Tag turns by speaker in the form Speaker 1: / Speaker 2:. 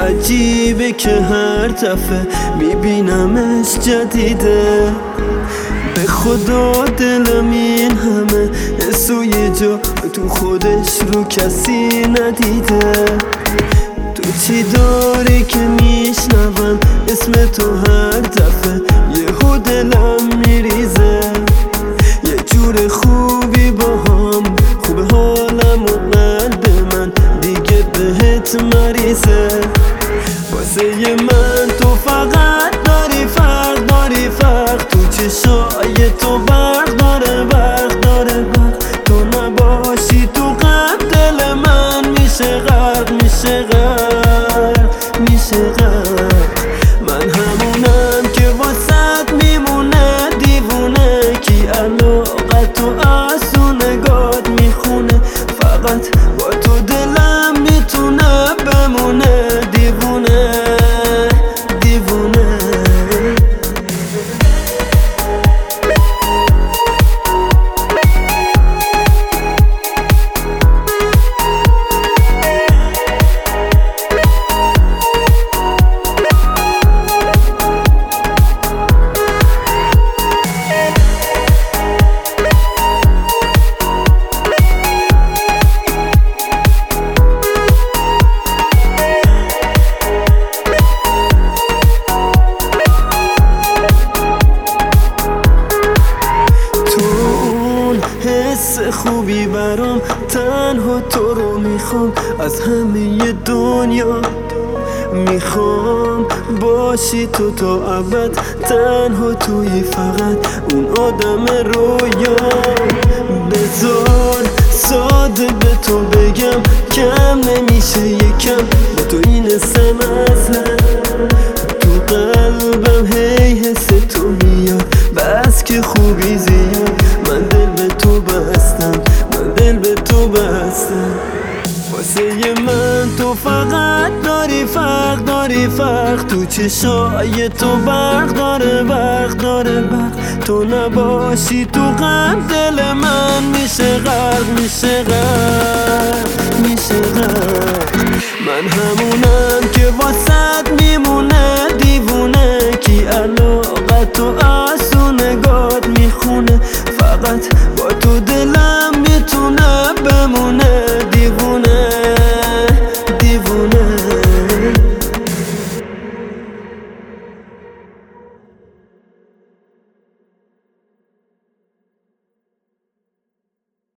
Speaker 1: عجیبه که هر دفعه میبینمش جدیده. به خدا دلم این همه حسو یه جا تو خودش رو کسی ندیده. تو چی داری که میشنوم اسم تو هر دفعه یهو دلم میریزه. یه جور خوبی با هم خوبه حالم و قلب من دیگه بهت مریزه. واسه من تو فقط داری فرق، داری فرق تو چشای تو برق داره، برق داره برق. تو نباشی تو غم دل من میشه غرق، میشه غرق، میشه غرق. من همونم که واسط میمونه دیوونه، کی علاقه تو از تو نگات میخونه. فقط با تو دلم میتونه بمونه دیوونه، دیوونه. حس خوبی برام تنها تو رو میخوام، از همه دنیا میخوام باشی تو تا ابد. تنها توی فقط اون آدم رویا. بذار ساده به تو بگم کم نمیشه یکم به تو این اسم اصلا. تو قلبم هی حس تو میاد بس که خوبی زیاد. من دل به تو بستم، من دل به تو بستم. واسه من تو فقط داری فرق، داری فرق تو چشای تو برق داره، برق داره برق. تو نباشی تو غم دل من میشه غرق، میشه غرق، میشه غرق. من همونم که واسط میمونه دیوونه، کی علاقه تو از تو نگات میخونه. فقط با تو